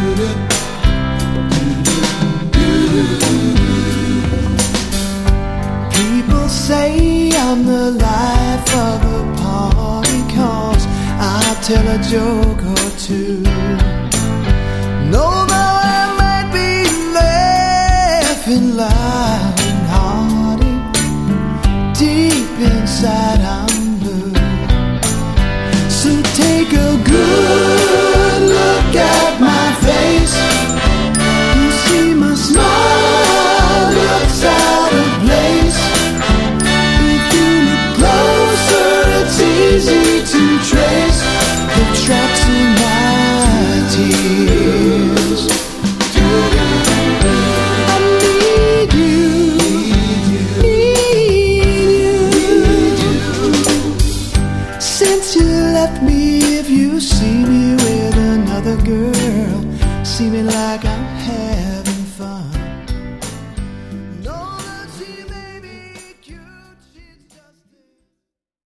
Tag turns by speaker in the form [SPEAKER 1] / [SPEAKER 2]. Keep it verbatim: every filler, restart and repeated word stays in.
[SPEAKER 1] People say I'm the life of the party, 'cause I'll tell a joke or two. No, though I might be laughing loud and hearty, deep inside I'm blue. So take a good look at my face. You see my smile looks out of place. If you look closer, it's easy to trace the tracks in my tears. I need you, need you. Since you left me, if you see me with another girl, see me like I'm having